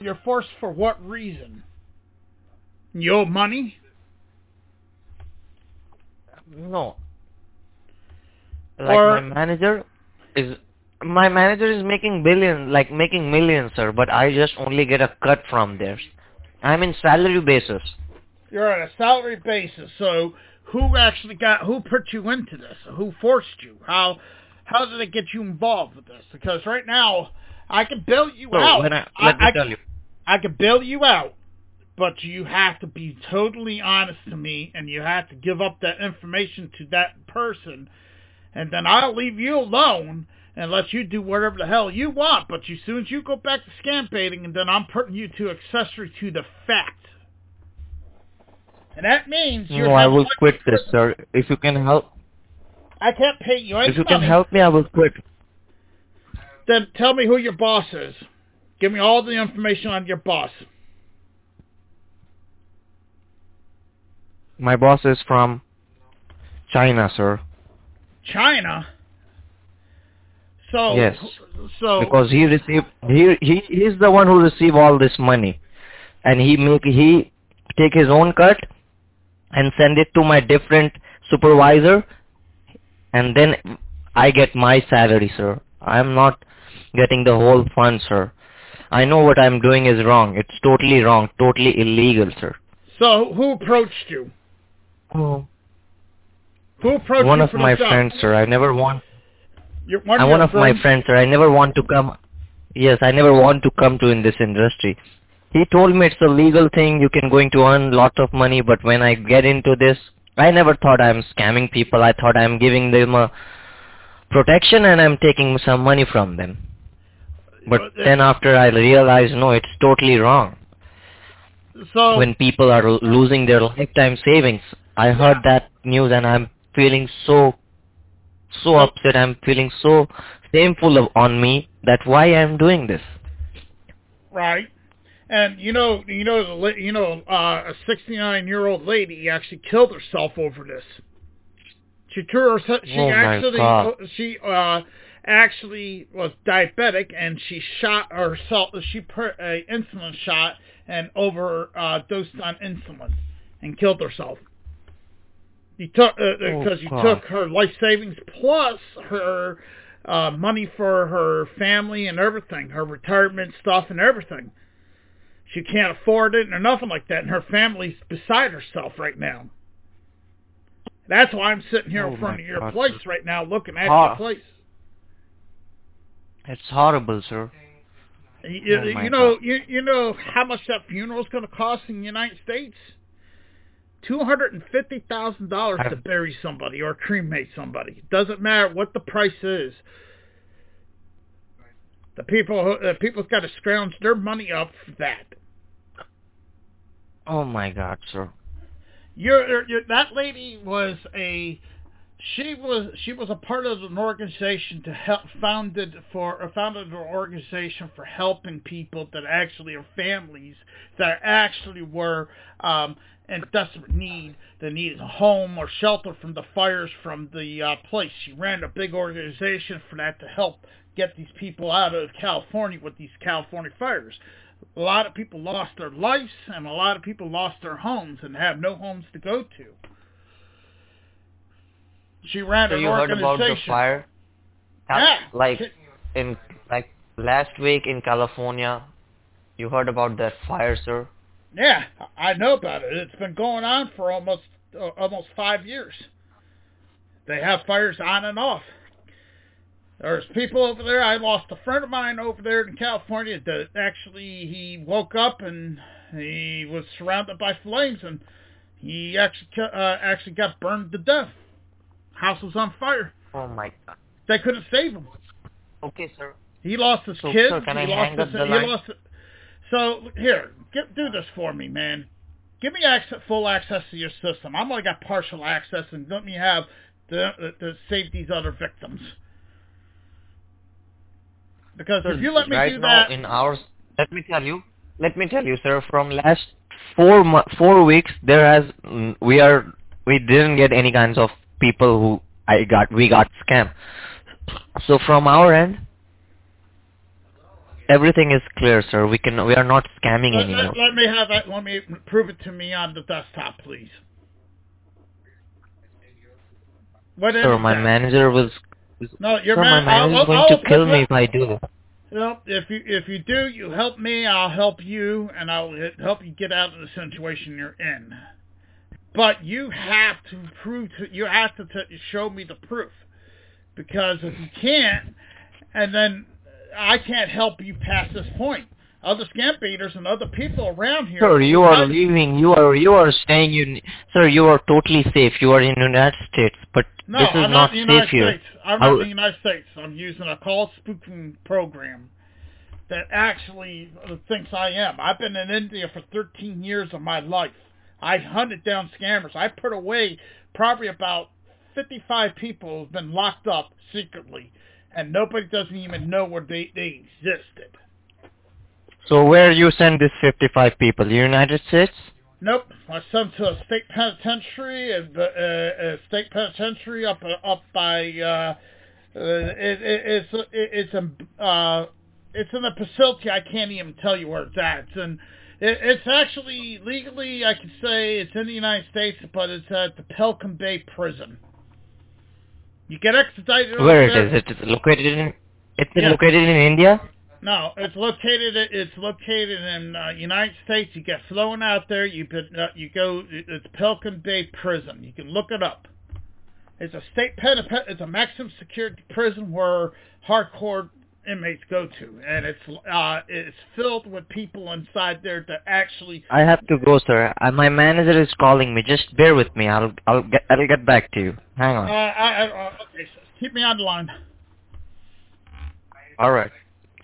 You're forced for what reason? You owe money? No, like Or, is my manager is making billion, like making millions, sir. But I just only get a cut from theirs. I'm in salary basis. you're on a salary basis, so who put you into this? Who forced you? How did it get you involved with this? Because right now, I can bail you So out. when let me tell you. I can bail you out, but you have to be totally honest to me, and you have to give up that information to that person, and then I'll leave you alone and let you do whatever the hell you want. But as soon as you go back to scam baiting, and then I'm putting you to accessory to the fact. And that means you're No, I will quit this, sir. If you can help, I can't pay you any if you money. can help me, I will quit. Then tell me who your boss is. Give me all the information on your boss. My boss is from China, sir. China? So, Yes. so Because he's the one who received all this money, and he take his own cut and send it to my different supervisor, and then I get my salary, sir. I'm not getting the whole fund, sir. I know what I'm doing is wrong. It's totally wrong, totally illegal, sir. So who approached you? Oh. Who approached One you of for my the job? friends, sir. I never want. One of I'm your one of my friends? friends, sir. I never want to come. Yes, I never want to come to in this industry. He told me it's a legal thing. You can going to earn lots of money, but when I get into this, I never thought I'm scamming people. I thought I'm giving them a protection and I'm taking some money from them. But then after I realized, no, it's totally wrong. So When people are losing their lifetime savings, I heard that news and I'm feeling so upset. I'm feeling so shameful on me that why I'm doing this. right, and a 69-year-old lady actually killed herself over this. She threw herself. Oh my God. She actually was diabetic, and she shot herself. She put a insulin shot and overdosed on insulin and killed herself. You took because you took her life savings plus her money for her family and everything, her retirement stuff and everything. She can't afford it or nothing like that, and her family's beside herself right now. That's why I'm sitting here in front of your place right now, looking at your place. It's horrible, sir. You know how much that funeral is going to cost in the United States? $250,000 to bury somebody or cremate somebody. It doesn't matter what the price is. The people's got to scrounge their money up for that. Oh my God, sir. That lady was she was a part of an organization to help founded an organization for helping people that actually are families that actually were in desperate need. They needed a home or shelter from the fires from the place. She ran a big organization for that to help get these people out of California with these California fires. A lot of people lost their lives, and a lot of people lost their homes and have no homes to go to. She ran an organization. So you heard about the fire? Yeah. Like last week in California, you heard about that fire, sir? Yeah, I know about it. It's been going on for almost 5 years. They have fires on and off. There's people over there. I lost a friend of mine over there in California that actually he woke up and he was surrounded by flames and he actually got burned to death. House was on fire. Oh my God. They couldn't save him. Okay, sir. He lost his kids. Sir, can I hang up the line? So here, do this for me, man. Give me full access to your system. I'm only got partial access, and let me have to save these other victims. Because if you let me do that, let me tell you, sir. From last 4 weeks, we didn't get any kinds of people who we got scammed. So from our end, everything is clear, sir. We are not scamming anymore. Let me have that. Let me prove it to me on the desktop, please. What is Sir, my that? manager was. No, your Sir, my manager is going to kill me if I do this. No, if you do, you help me. I'll help you, and I'll help you get out of the situation you're in. But you have to show me the proof, because if you can't, and then I can't help you past this point. Other scam baiters and other people around here. Sir, you are leaving. You are staying in. Sir, you are totally safe. You are in the United States, but no, this is I'm not in the United safe here. States. I'm not in the United States. I'm using a call spoofing program that actually thinks I am. I've been in India for 13 years of my life. I hunted down scammers. I put away probably about 55 people who've been locked up secretly, and nobody doesn't even know where they existed. So where you send these 55 people? United States? Nope. I sent to a state penitentiary, a state penitentiary up by it's in a facility. I can't even tell you where it's at. It's actually legally, I could say it's in the United States, but it's at the Pelican Bay prison. You get extradited. Where it is? It's located in. Located in India. No, it's located in United States. You get flown out there. You go. It's Pelican Bay Prison. You can look it up. It's a it's a maximum security prison where hardcore inmates go to, and it's filled with people inside there that actually. I have to go, sir. My manager is calling me. Just bear with me. I'll get back to you. Hang on. Okay, so keep me on the line. All right.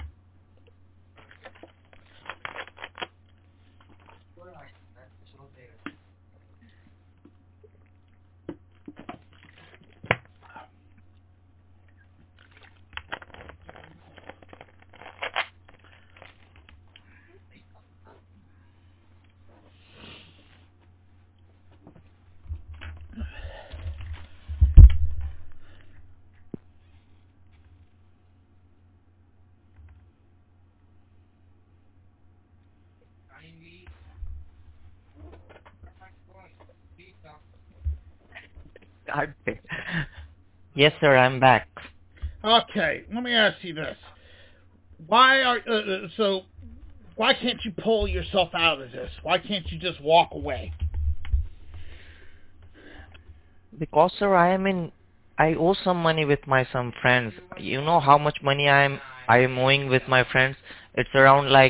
Yes, sir, I'm back. Okay, let me ask you this: why can't you pull yourself out of this? Why can't you just walk away? Because, sir, I owe some money with some friends. You know how much money I am owing with my friends? It's around like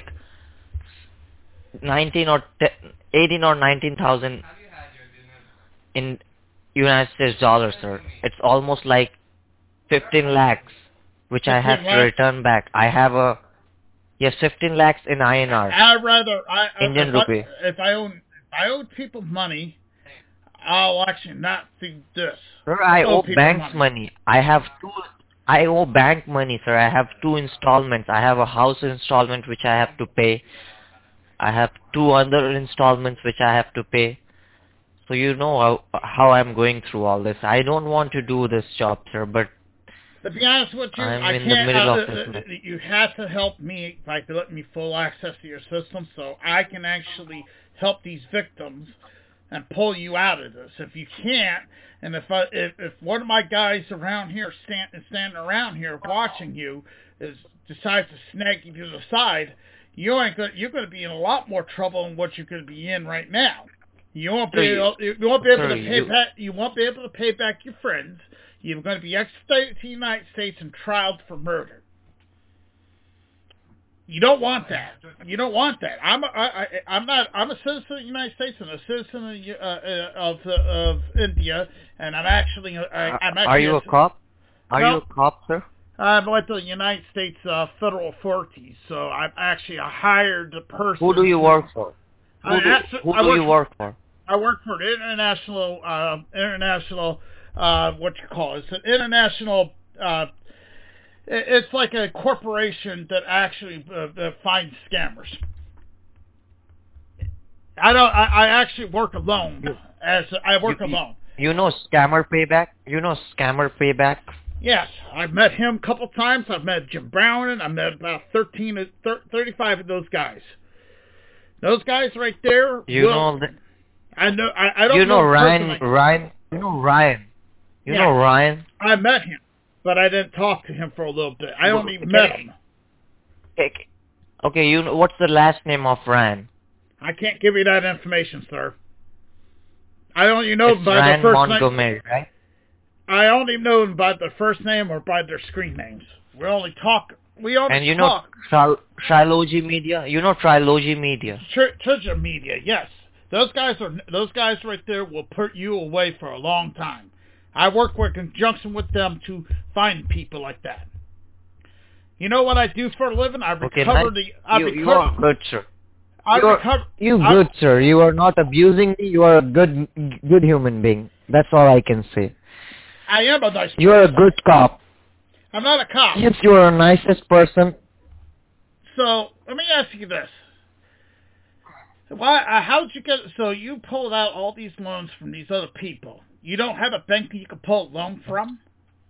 18 or 19,000 in United States dollars, sir. It's almost like 15 lakhs, which I have to return back. I have 15 lakhs in INR. Indian rupee. If I owe people money, I'll actually not do this. Sir, I owe banks money. I owe bank money, sir. I have 2 installments. I have a house installment which I have to pay. I have 2 other installments which I have to pay. So you know how I'm going through all this. I don't want to do this job, sir, but to be honest with you, I'm in the middle of this. You have to help me by letting me full access to your system so I can actually help these victims and pull you out of this. If you can't, and if one of my guys around here standing around here watching you decides to snag you to the side, you're going to be in a lot more trouble than what you're going to be in right now. You won't be able to pay back your friends. You're going to be extradited to the United States and trialed for murder. You don't want that. You don't want that. I'm a citizen of the United States and a citizen of India, and I'm actually. Are you a cop? Are you a cop, sir? I'm with the United States federal authorities, so I'm actually a hired person. Who do you work for? Who do you work for? I work for an international, what you call it? It's an international, it's like a corporation that actually finds scammers. I actually work alone. I work alone. You know Scammer Payback? You know Scammer Payback? Yes, I've met him a couple times. I've met Jim Brown, and I met about 35 of those guys. Those guys right there. You know the, I know. I don't you know know Ryan. personally. Ryan. You know Ryan. You Yeah. know Ryan. I met him, but I didn't talk to him for a little bit. I only met him. Okay, you know what's the last name of Ryan? I can't give you that information, sir. I only know It's him by Ryan the first Montgomery, name. right? I only know them by their first name or by their screen names. We only talk. And you know Trilogy Media? You know Trilogy Media? Trilogy Media, yes. Those guys right there will put you away for a long time. I work in conjunction with them to find people like that. You know what I do for a living? I recover You are good, sir. You good, sir. You are not abusing me. You are a good human being. That's all I can say. I am a nice person. You are a good cop. I'm not a cop. Yes, you are the nicest person. So, let me ask you this. How'd you get... So, you pulled out all these loans from these other people. You don't have a bank that you can pull a loan from?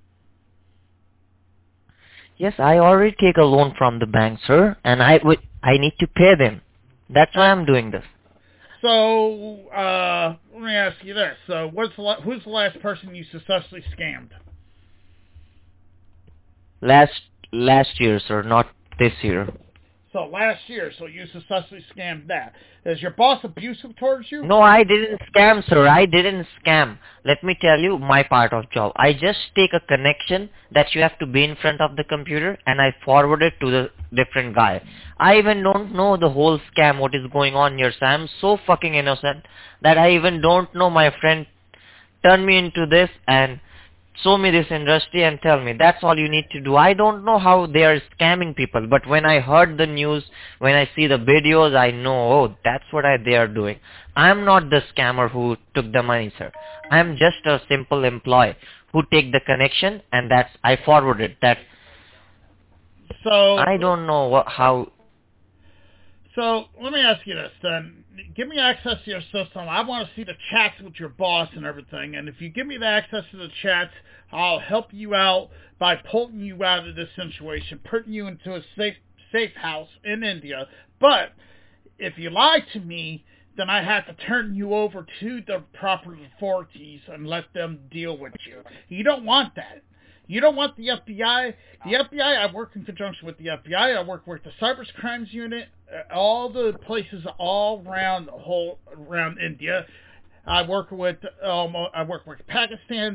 Yes, I already take a loan from the bank, sir, and I need to pay them. That's why I'm doing this. So, let me ask you this. So, who's the last person you successfully scammed? Last year, sir, not this year. So, last year, so you successfully scammed that. Is your boss abusive towards you? No, I didn't scam, sir. I didn't scam. Let me tell you my part of job. I just take a connection that you have to be in front of the computer and I forward it to the different guy. I even don't know the whole scam, what is going on here, sir. I'm so fucking innocent that I even don't know my friend turned me into this and show me this industry and tell me. That's all you need to do. I don't know how they are scamming people, but when I heard the news, when I see the videos, I know, oh, that's what they are doing. I'm not the scammer who took the money, sir. I'm just a simple employee who take the connection and I forward it. So I don't know how. So let me ask you this then. Give me access to your system. I want to see the chats with your boss and everything. And if you give me the access to the chats, I'll help you out by pulling you out of this situation, putting you into a safe house in India. But if you lie to me, then I have to turn you over to the proper authorities and let them deal with you. You don't want that. You don't want the FBI. The FBI, I work in conjunction with the FBI. I work with the Cyber Crimes Unit, all the places all around India. I work with Pakistan,